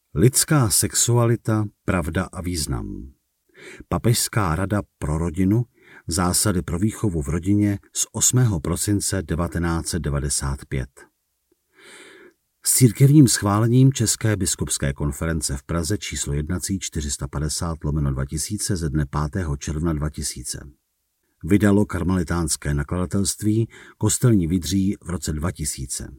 Lidská sexualita, pravda a význam. Papežská rada pro rodinu, zásady pro výchovu v rodině z 8. prosince 1995. S církevním schválením České biskupské konference v Praze číslo jednací 450/2000 ze dne 5. června 2000. Vydalo karmelitánské nakladatelství Kostelní Vydří v roce 2000.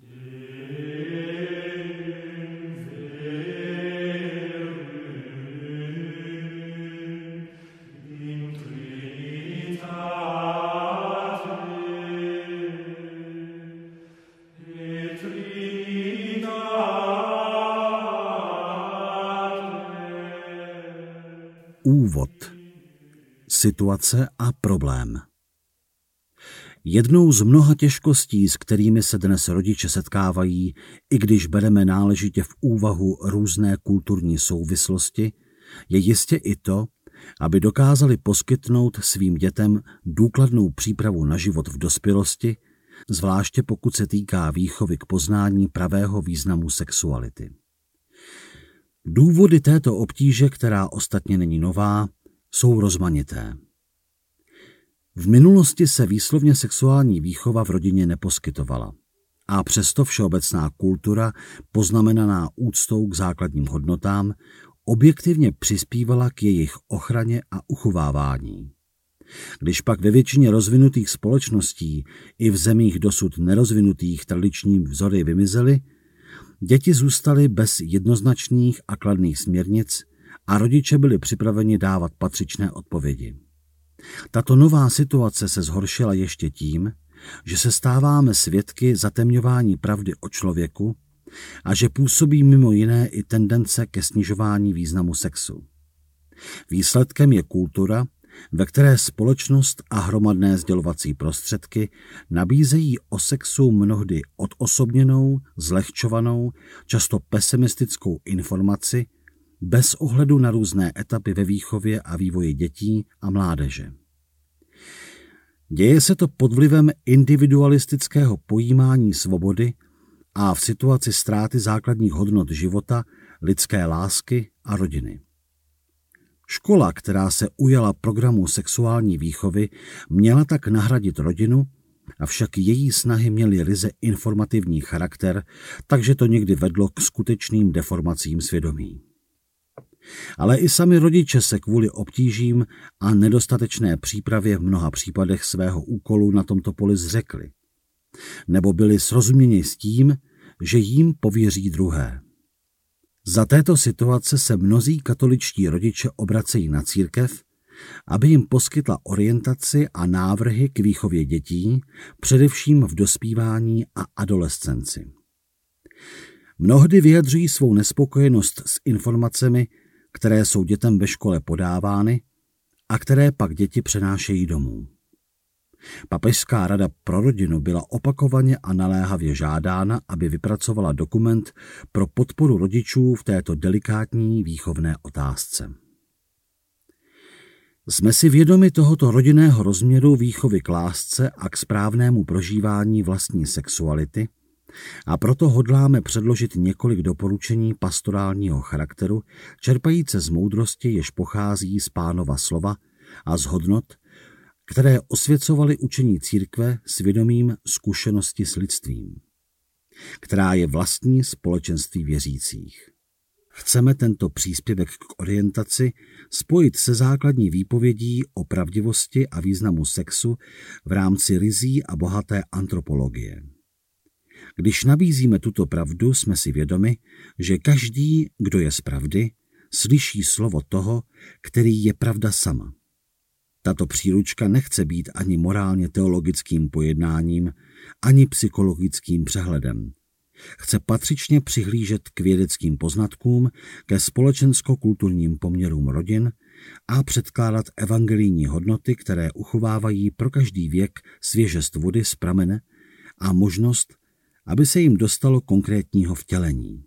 Úvod. Situace a problém. Jednou z mnoha těžkostí, s kterými se dnes rodiče setkávají, i když bereme náležitě v úvahu různé kulturní souvislosti, je jistě i to, aby dokázali poskytnout svým dětem důkladnou přípravu na život v dospělosti, zvláště pokud se týká výchovy k poznání pravého významu sexuality. Důvody této obtíže, která ostatně není nová, jsou rozmanité. V minulosti se výslovně sexuální výchova v rodině neposkytovala a přesto všeobecná kultura, poznamenaná úctou k základním hodnotám, objektivně přispívala k jejich ochraně a uchovávání. Když pak ve většině rozvinutých společností i v zemích dosud nerozvinutých tradiční vzory vymizely, děti zůstaly bez jednoznačných a kladných směrnic a rodiče byli připraveni dávat patřičné odpovědi. Tato nová situace se zhoršila ještě tím, že se stáváme svědky zatemňování pravdy o člověku a že působí mimo jiné i tendence ke snižování významu sexu. Výsledkem je kultura, ve které společnost a hromadné sdělovací prostředky nabízejí o sexu mnohdy odosobněnou, zlehčovanou, často pesimistickou informaci bez ohledu na různé etapy ve výchově a vývoji dětí a mládeže. Děje se to pod vlivem individualistického pojímání svobody a v situaci ztráty základních hodnot života, lidské lásky a rodiny. Škola, která se ujala programu sexuální výchovy, měla tak nahradit rodinu, avšak její snahy měly ryze informativní charakter, takže to někdy vedlo k skutečným deformacím svědomí. Ale i sami rodiče se kvůli obtížím a nedostatečné přípravě v mnoha případech svého úkolu na tomto poli zřekli. Nebo byli srozuměni s tím, že jim pověří druhé. Za této situace se mnozí katoličtí rodiče obracejí na církev, aby jim poskytla orientaci a návrhy k výchově dětí, především v dospívání a adolescenci. Mnohdy vyjadřují svou nespokojenost s informacemi, které jsou dětem ve škole podávány a které pak děti přenášejí domů. Papežská rada pro rodinu byla opakovaně a naléhavě žádána, aby vypracovala dokument pro podporu rodičů v této delikátní výchovné otázce. Jsme si vědomi tohoto rodinného rozměru výchovy k lásce a k správnému prožívání vlastní sexuality a proto hodláme předložit několik doporučení pastorálního charakteru, čerpajíce z moudrosti, jež pochází z Pánova slova a z hodnot, které osvěcovaly učení církve svědomím zkušenosti s lidstvím, která je vlastní společenství věřících. Chceme tento příspěvek k orientaci spojit se základní výpovědí o pravdivosti a významu sexu v rámci ryzí a bohaté antropologie. Když nabízíme tuto pravdu, jsme si vědomi, že každý, kdo je z pravdy, slyší slovo toho, který je pravda sama. Tato příručka nechce být ani morálně teologickým pojednáním, ani psychologickým přehledem. Chce patřičně přihlížet k vědeckým poznatkům, ke společensko-kulturním poměrům rodin a předkládat evangelijní hodnoty, které uchovávají pro každý věk svěžest vody z pramene a možnost, aby se jim dostalo konkrétního vtělení.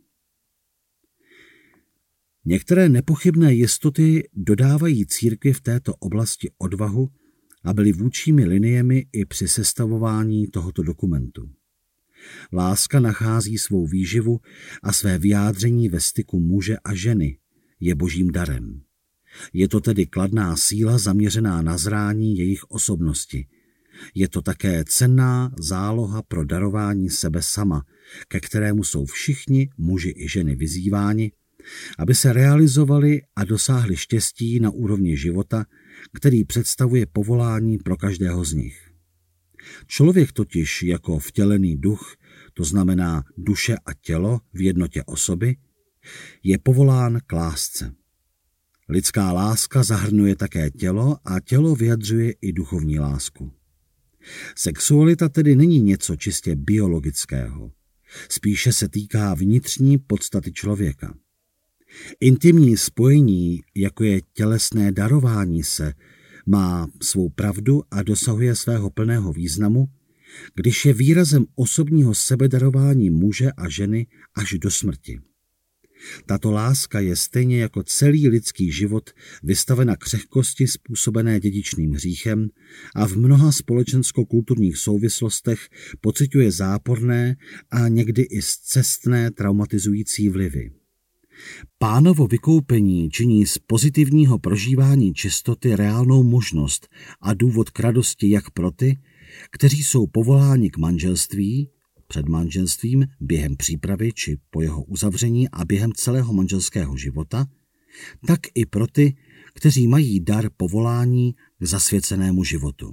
Některé nepochybné jistoty dodávají církvi v této oblasti odvahu a byly vůdčími liniemi i při sestavování tohoto dokumentu. Láska nachází svou výživu a své vyjádření ve styku muže a ženy, je božím darem. Je to tedy kladná síla zaměřená na zrání jejich osobnosti. Je to také cenná záloha pro darování sebe sama, ke kterému jsou všichni muži i ženy vyzýváni, aby se realizovali a dosáhli štěstí na úrovni života, který představuje povolání pro každého z nich. Člověk totiž jako vtělený duch, to znamená duše a tělo v jednotě osoby, je povolán k lásce. Lidská láska zahrnuje také tělo a tělo vyjadřuje i duchovní lásku. Sexualita tedy není něco čistě biologického. Spíše se týká vnitřní podstaty člověka. Intimní spojení, jako je tělesné darování se, má svou pravdu a dosahuje svého plného významu, když je výrazem osobního sebedarování muže a ženy až do smrti. Tato láska je stejně jako celý lidský život vystavena křehkosti způsobené dědičným hříchem a v mnoha společensko-kulturních souvislostech pociťuje záporné a někdy i scestné traumatizující vlivy. Pánovo vykoupení činí z pozitivního prožívání čistoty reálnou možnost a důvod k radosti jak pro ty, kteří jsou povoláni k manželství, před manželstvím, během přípravy či po jeho uzavření a během celého manželského života, tak i pro ty, kteří mají dar povolání k zasvěcenému životu.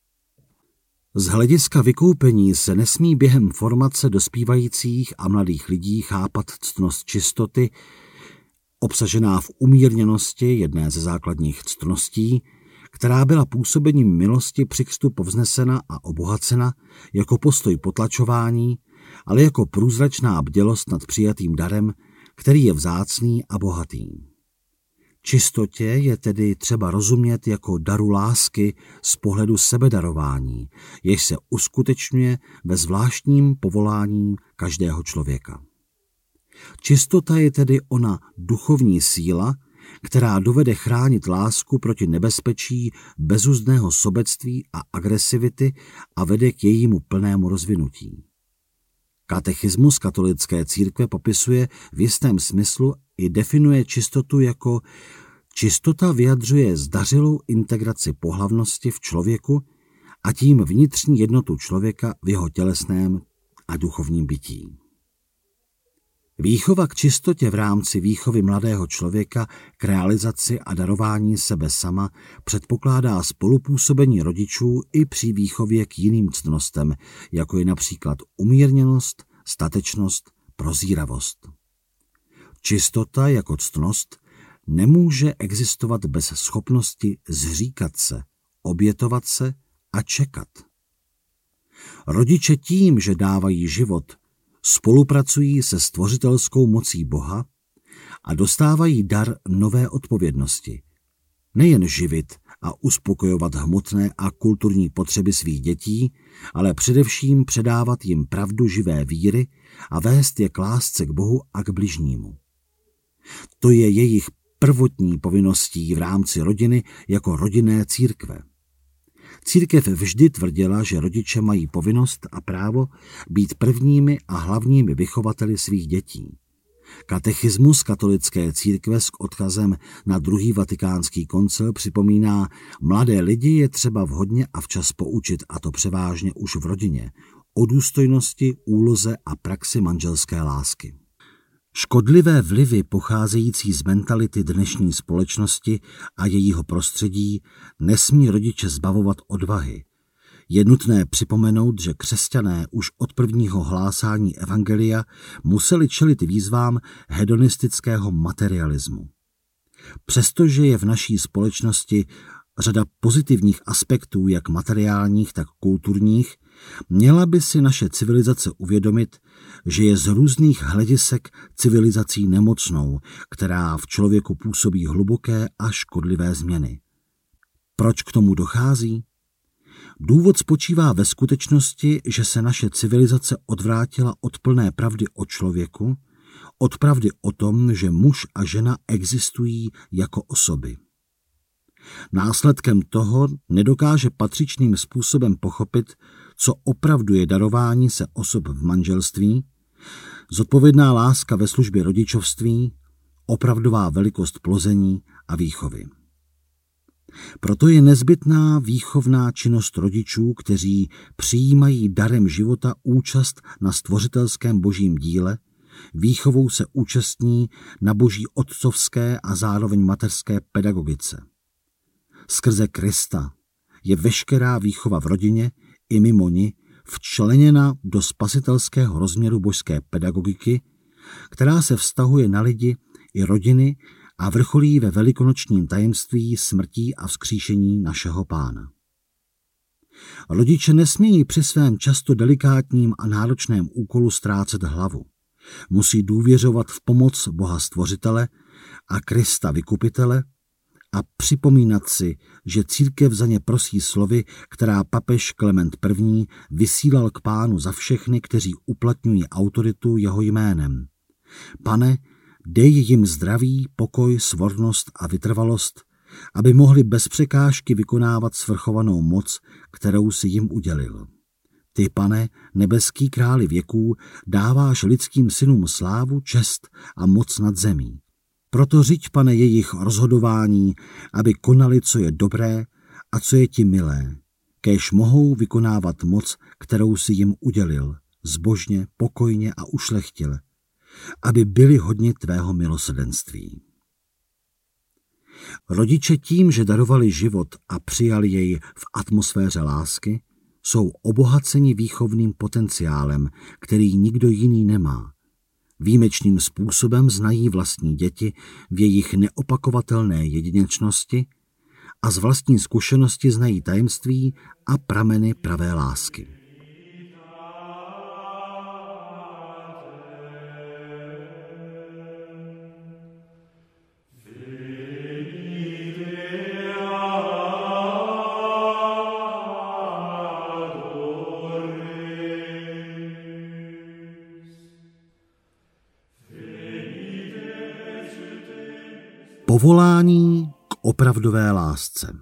Z hlediska vykoupení se nesmí během formace dospívajících a mladých lidí chápat ctnost čistoty, obsažená v umírněnosti, jedné ze základních ctností, která byla působením milosti při křtu povznesena a obohacena jako postoj potlačování, ale jako průzračná bdělost nad přijatým darem, který je vzácný a bohatý. Čistotě je tedy třeba rozumět jako daru lásky z pohledu sebedarování, jež se uskutečňuje ve zvláštním povolání každého člověka. Čistota je tedy ona duchovní síla, která dovede chránit lásku proti nebezpečí bezuzdného sobectví a agresivity a vede k jejímu plnému rozvinutí. Katechismus katolické církve popisuje v jistém smyslu i definuje čistotu jako čistota vyjadřuje zdařilou integraci pohlavnosti v člověku a tím vnitřní jednotu člověka v jeho tělesném a duchovním bytí. Výchova k čistotě v rámci výchovy mladého člověka k realizaci a darování sebe sama předpokládá spolupůsobení rodičů i při výchově k jiným ctnostem, jako je například umírněnost, statečnost, prozíravost. Čistota jako ctnost nemůže existovat bez schopnosti zříkat se, obětovat se a čekat. Rodiče tím, že dávají život, spolupracují se stvořitelskou mocí Boha a dostávají dar nové odpovědnosti. Nejen živit a uspokojovat hmotné a kulturní potřeby svých dětí, ale především předávat jim pravdu živé víry a vést je k lásce k Bohu a k bližnímu. To je jejich prvotní povinností v rámci rodiny jako rodinné církve. Církev vždy tvrdila, že rodiče mají povinnost a právo být prvními a hlavními vychovateli svých dětí. Katechismus katolické církve s odkazem na druhý vatikánský koncil připomíná, mladé lidi je třeba vhodně a včas poučit, a to převážně už v rodině, o důstojnosti, úloze a praxi manželské lásky. Škodlivé vlivy pocházející z mentality dnešní společnosti a jejího prostředí nesmí rodiče zbavovat odvahy. Je nutné připomenout, že křesťané už od prvního hlásání evangelia museli čelit výzvám hedonistického materialismu. Přestože je v naší společnosti řada pozitivních aspektů, jak materiálních, tak kulturních, měla by si naše civilizace uvědomit, že je z různých hledisek civilizací nemocnou, která v člověku působí hluboké a škodlivé změny. Proč k tomu dochází? Důvod spočívá ve skutečnosti, že se naše civilizace odvrátila od plné pravdy o člověku, od pravdy o tom, že muž a žena existují jako osoby. Následkem toho nedokáže patřičným způsobem pochopit, co opravdu je darování se osob v manželství, zodpovědná láska ve službě rodičovství, opravdová velikost plození a výchovy. Proto je nezbytná výchovná činnost rodičů, kteří přijímají darem života účast na stvořitelském božím díle, výchovou se účastní na boží otcovské a zároveň mateřské pedagogice. Skrze Krista je veškerá výchova v rodině i mimo ni včleněna do spasitelského rozměru božské pedagogiky, která se vztahuje na lidi i rodiny a vrcholí ve velikonočním tajemství smrtí a vzkříšení našeho Pána. Rodiče nesmějí při svém často delikátním a náročném úkolu ztrácet hlavu. Musí důvěřovat v pomoc Boha Stvořitele a Krista Vykupitele a připomínat si, že církev za ně prosí slovy, která papež Klement I. Vysílal k Pánu za všechny, kteří uplatňují autoritu jeho jménem. Pane, dej jim zdraví, pokoj, svornost a vytrvalost, aby mohli bez překážky vykonávat svrchovanou moc, kterou si jim udělil. Ty, Pane, nebeský králi věků, dáváš lidským synům slávu, čest a moc nad zemí. Proto řiď, Pane, jejich rozhodování, aby konali, co je dobré a co je ti milé, kéž mohou vykonávat moc, kterou si jim udělil, zbožně, pokojně a ušlechtile, aby byli hodni tvého milosrdenství. Rodiče tím, že darovali život a přijali jej v atmosféře lásky, jsou obohaceni výchovným potenciálem, který nikdo jiný nemá. Výjimečným způsobem znají vlastní děti v jejich neopakovatelné jedinečnosti a z vlastní zkušenosti znají tajemství a prameny pravé lásky. Povolání k opravdové lásce.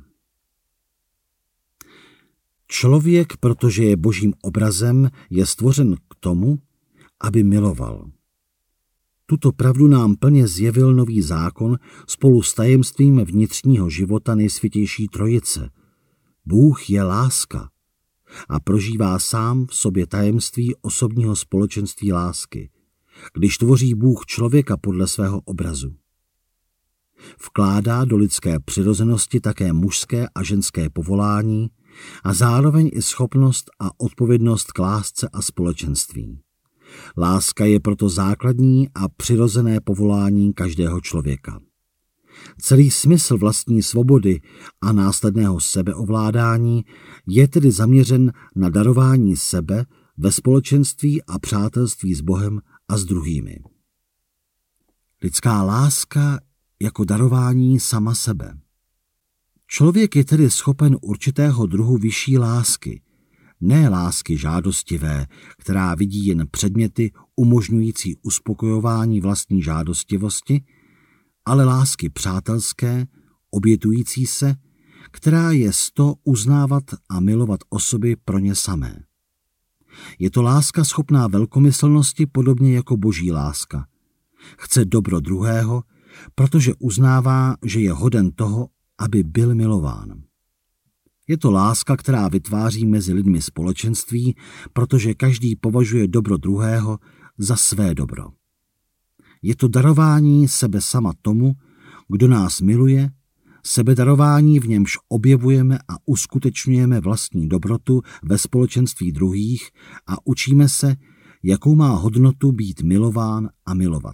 Člověk, protože je božím obrazem, je stvořen k tomu, aby miloval. Tuto pravdu nám plně zjevil Nový zákon spolu s tajemstvím vnitřního života Nejsvětější Trojice. Bůh je láska a prožívá sám v sobě tajemství osobního společenství lásky, když tvoří Bůh člověka podle svého obrazu. Vkládá do lidské přirozenosti také mužské a ženské povolání a zároveň i schopnost a odpovědnost k lásce a společenství. Láska je proto základní a přirozené povolání každého člověka. Celý smysl vlastní svobody a následného sebeovládání je tedy zaměřen na darování sebe ve společenství a přátelství s Bohem a s druhými. Lidská láska jako darování sama sebe. Člověk je tedy schopen určitého druhu vyšší lásky, ne lásky žádostivé, která vidí jen předměty umožňující uspokojování vlastní žádostivosti, ale lásky přátelské, obětující se, která je sto uznávat a milovat osoby pro ně samé. Je to láska schopná velkomyslnosti podobně jako boží láska. Chce dobro druhého, protože uznává, že je hoden toho, aby byl milován. Je to láska, která vytváří mezi lidmi společenství, protože každý považuje dobro druhého za své dobro. Je to darování sebe sama tomu, kdo nás miluje, sebedarování, v němž objevujeme a uskutečňujeme vlastní dobrotu ve společenství druhých a učíme se, jakou má hodnotu být milován a milovat.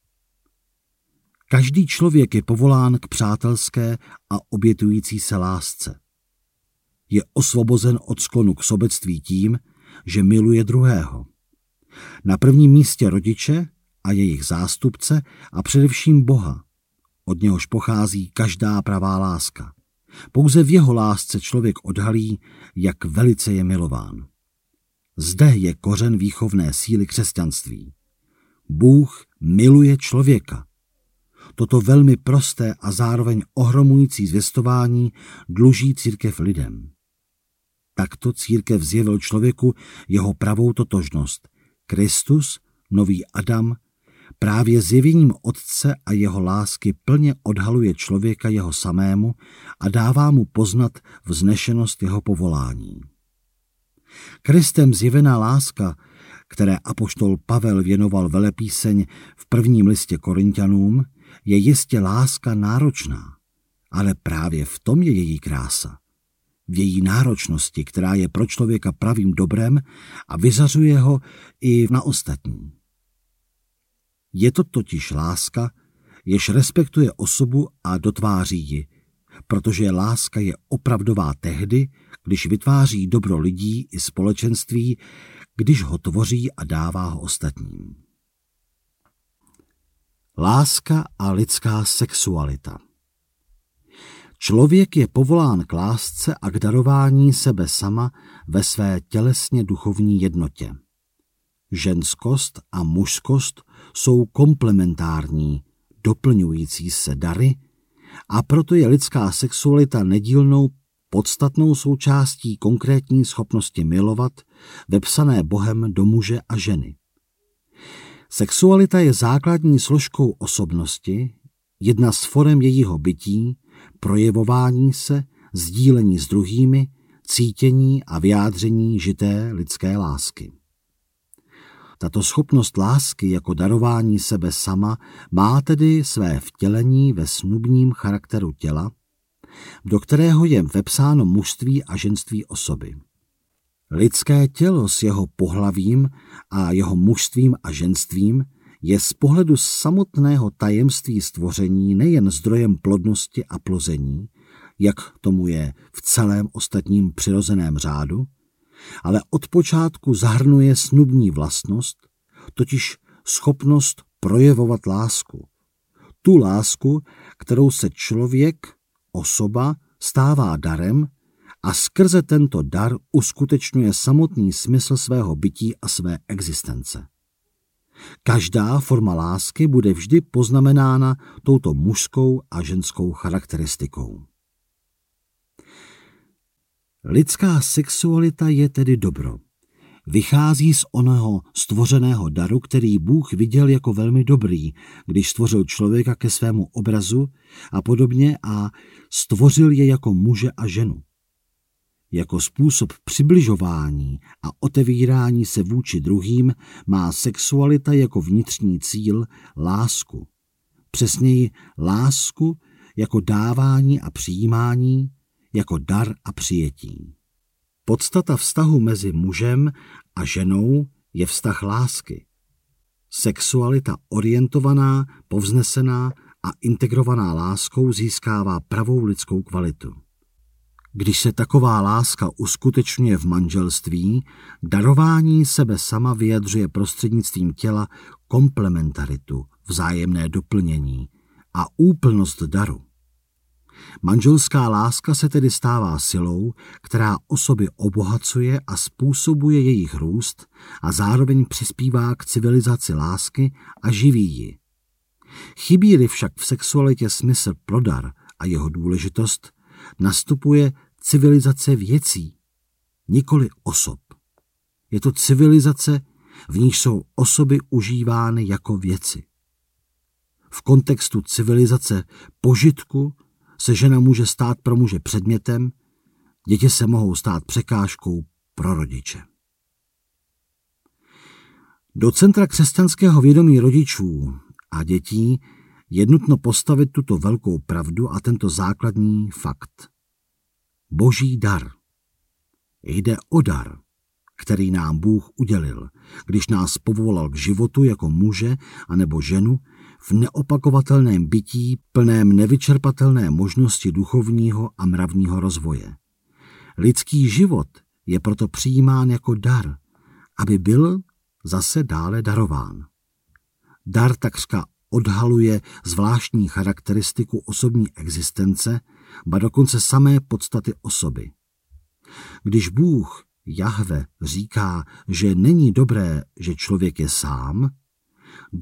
Každý člověk je povolán k přátelské a obětující se lásce. Je osvobozen od sklonu k sobectví tím, že miluje druhého. Na prvním místě rodiče a jejich zástupce a především Boha, od něhož pochází každá pravá láska. Pouze v jeho lásce člověk odhalí, jak velice je milován. Zde je kořen výchovné síly křesťanství. Bůh miluje člověka. Toto velmi prosté a zároveň ohromující zvěstování dluží církev lidem. Takto církev zjevil člověku jeho pravou totožnost. Kristus, nový Adam, právě zjevením Otce a jeho lásky plně odhaluje člověka jeho samému a dává mu poznat vznešenost jeho povolání. Kristem zjevená láska, které apoštol Pavel věnoval velepíseň v prvním listě Korinťanům, je jistě láska náročná, ale právě v tom je její krása. V její náročnosti, která je pro člověka pravým dobrem a vyzařuje ho i na ostatní. Je to totiž láska, jež respektuje osobu a dotváří ji, protože láska je opravdová tehdy, když vytváří dobro lidí i společenství, když ho tvoří a dává ho ostatním. Láska a lidská sexualita. Člověk je povolán k lásce a k darování sebe sama ve své tělesně duchovní jednotě. Ženskost a mužskost jsou komplementární, doplňující se dary, a proto je lidská sexualita nedílnou podstatnou součástí konkrétní schopnosti milovat, vepsané Bohem do muže a ženy. Sexualita je základní složkou osobnosti, jedna z forem jejího bytí, projevování se, sdílení s druhými, cítění a vyjádření žité lidské lásky. Tato schopnost lásky jako darování sebe sama má tedy své vtělení ve snubním charakteru těla, do kterého je vepsáno mužství a ženství osoby. Lidské tělo s jeho pohlavím a jeho mužstvím a ženstvím je z pohledu samotného tajemství stvoření nejen zdrojem plodnosti a plození, jak tomu je v celém ostatním přirozeném řádu, ale od počátku zahrnuje snubní vlastnost, totiž schopnost projevovat lásku. Tu lásku, kterou se člověk, osoba, stává darem a skrze tento dar uskutečňuje samotný smysl svého bytí a své existence. Každá forma lásky bude vždy poznamenána touto mužskou a ženskou charakteristikou. Lidská sexualita je tedy dobro. Vychází z onoho stvořeného daru, který Bůh viděl jako velmi dobrý, když stvořil člověka ke svému obrazu a podobně a stvořil je jako muže a ženu. Jako způsob přibližování a otevírání se vůči druhým má sexualita jako vnitřní cíl lásku. Přesněji lásku jako dávání a přijímání, jako dar a přijetí. Podstata vztahu mezi mužem a ženou je vztah lásky. Sexualita orientovaná, povznesená a integrovaná láskou získává pravou lidskou kvalitu. Když se taková láska uskutečňuje v manželství, darování sebe sama vyjadřuje prostřednictvím těla komplementaritu, vzájemné doplnění a úplnost daru. Manželská láska se tedy stává silou, která osoby obohacuje a způsobuje jejich růst a zároveň přispívá k civilizaci lásky a živí ji. Chybí-li však v sexualitě smysl pro dar a jeho důležitost, nastupuje civilizace věcí, nikoli osob. Je to civilizace, v níž jsou osoby užívány jako věci. V kontextu civilizace požitku se žena může stát pro muže předmětem, děti se mohou stát překážkou pro rodiče. Do centra křesťanského vědomí rodičů a dětí je nutno postavit tuto velkou pravdu a tento základní fakt. Boží dar. Jde o dar, který nám Bůh udělil, když nás povolal k životu jako muže anebo ženu v neopakovatelném bytí plném nevyčerpatelné možnosti duchovního a mravního rozvoje. Lidský život je proto přijímán jako dar, aby byl zase dále darován. Dar takřka odhaluje zvláštní charakteristiku osobní existence, ba dokonce samé podstaty osoby. Když Bůh, Jahve, říká, že není dobré, že člověk je sám,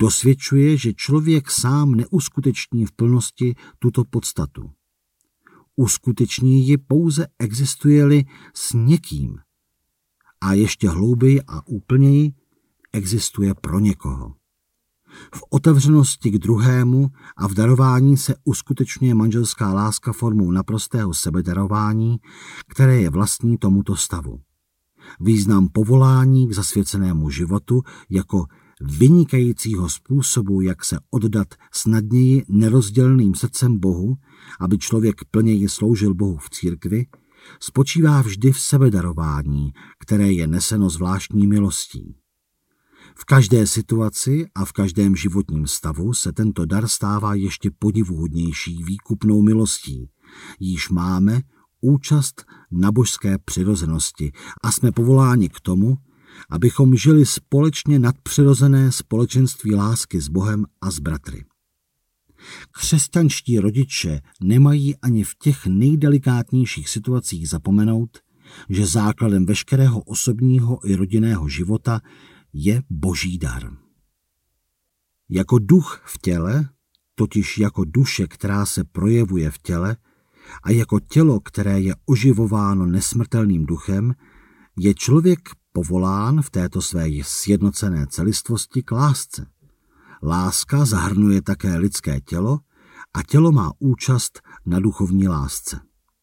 dosvědčuje, že člověk sám neuskuteční v plnosti tuto podstatu. uskuteční ji pouze existuje-li s někým a ještě hlouběji a úplněji existuje pro někoho. V otevřenosti k druhému a v darování se uskutečňuje manželská láska formou naprostého sebedarování, které je vlastní tomuto stavu. Význam povolání k zasvěcenému životu jako vynikajícího způsobu, jak se oddat snadněji nerozdělným srdcem Bohu, aby člověk plněji sloužil Bohu v církvi, spočívá vždy v sebedarování, které je neseno zvláštní milostí. V každé situaci a v každém životním stavu se tento dar stává ještě podivuhodnější výkupnou milostí, jíž máme účast na božské přirozenosti a jsme povoláni k tomu, abychom žili společně nadpřirozené společenství lásky s Bohem a s bratry. Křesťanští rodiče nemají ani v těch nejdelikátnějších situacích zapomenout, že základem veškerého osobního i rodinného života je boží dar. Jako duch v těle, totiž jako duše, která se projevuje v těle, a jako tělo, které je oživováno nesmrtelným duchem, je člověk povolán v této své sjednocené celistvosti k lásce. Láska zahrnuje také lidské tělo a tělo má účast na duchovní lásce.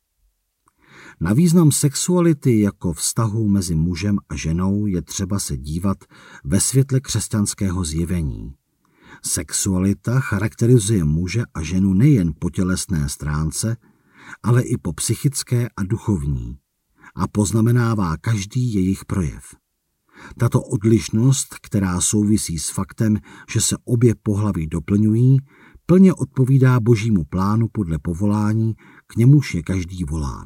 Na význam sexuality jako vztahu mezi mužem a ženou je třeba se dívat ve světle křesťanského zjevení. Sexualita charakterizuje muže a ženu nejen po tělesné stránce, ale i po psychické a duchovní a poznamenává každý jejich projev. Tato odlišnost, která souvisí s faktem, že se obě pohlaví doplňují, plně odpovídá božímu plánu podle povolání, k němuž je každý volán.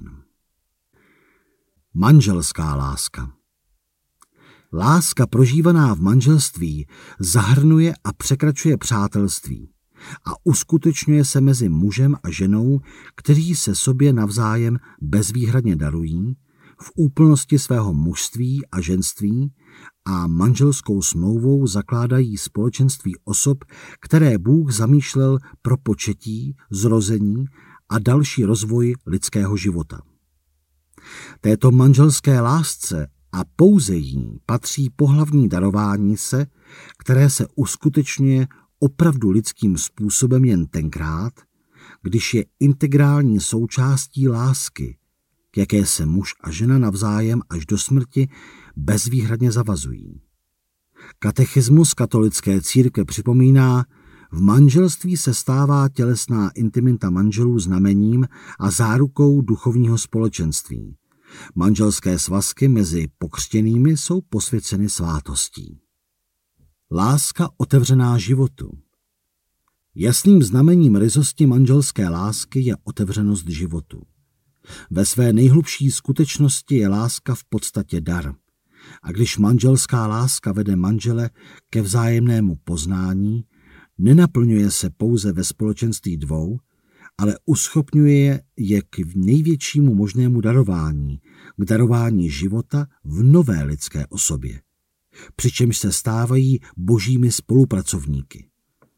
Manželská láska. Láska prožívaná v manželství zahrnuje a překračuje přátelství a uskutečňuje se mezi mužem a ženou, kteří se sobě navzájem bezvýhradně darují, v úplnosti svého mužství a ženství a manželskou smlouvou zakládají společenství osob, které Bůh zamýšlel pro početí, zrození a další rozvoj lidského života. Této manželské lásce a pouze jí patří pohlavní darování se, které se uskutečňuje opravdu lidským způsobem jen tenkrát, když je integrální součástí lásky, k jaké se muž a žena navzájem až do smrti bezvýhradně zavazují. Katechismus katolické církve připomíná, v manželství se stává tělesná intimita manželů znamením a zárukou duchovního společenství. Manželské svazky mezi pokřtěnými jsou posvěceny svátostí. Láska otevřená životu. Jasným znamením ryzosti manželské lásky je otevřenost životu. Ve své nejhlubší skutečnosti je láska v podstatě dar. A když manželská láska vede manžele ke vzájemnému poznání, nenaplňuje se pouze ve společenství dvou, ale uschopňuje je k největšímu možnému darování, k darování života v nové lidské osobě, přičemž se stávají božími spolupracovníky.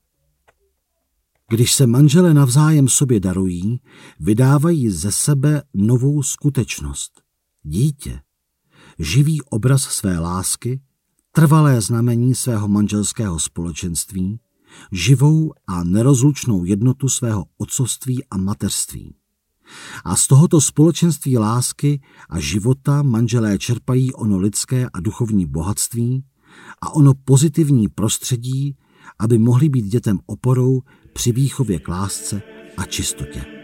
Když se manželé navzájem sobě darují, vydávají ze sebe novou skutečnost, dítě, živý obraz své lásky, trvalé znamení svého manželského společenství, živou a nerozlučnou jednotu svého otcovství a mateřství. A z tohoto společenství lásky a života manželé čerpají ono lidské a duchovní bohatství a ono pozitivní prostředí, aby mohli být dětem oporou při výchově k lásce a čistotě.